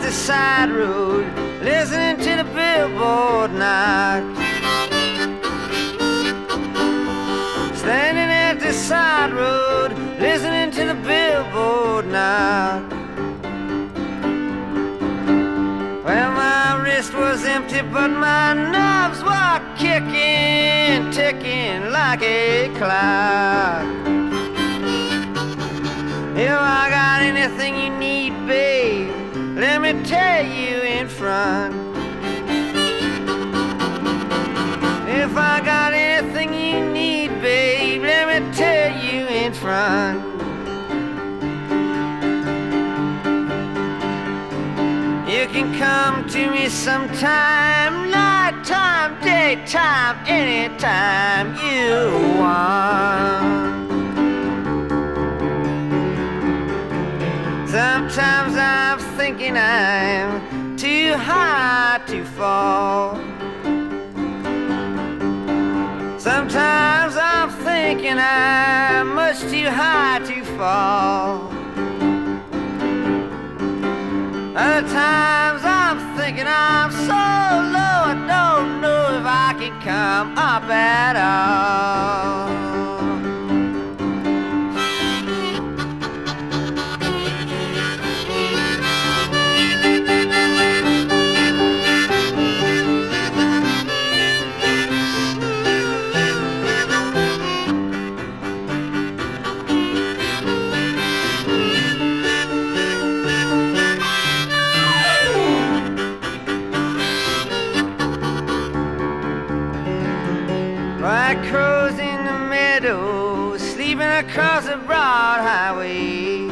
the side road, listening to the billboard knock. Standing at the side road, listening to the billboard knock. Well, my wrist was empty, but my nerves were kicking, ticking like a clock. If I got anything you need, babe, let me tell you in front. If I got anything you need, babe, let me tell you in front. You can come to me sometime, nighttime, daytime, anytime you want. Sometimes I'm thinking I'm too high to fall. Sometimes I'm thinking I'm much too high to fall. Other times I'm thinking I'm so low I don't know if I can come up at all. Black crows in the meadow, sleeping across the broad highway.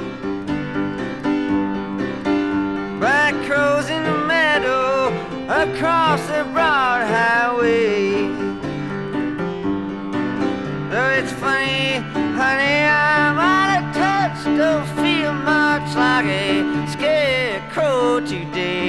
Black crows in the meadow, across the broad highway. Though it's funny, honey, I'm out of touch, don't feel much like a scarecrow today.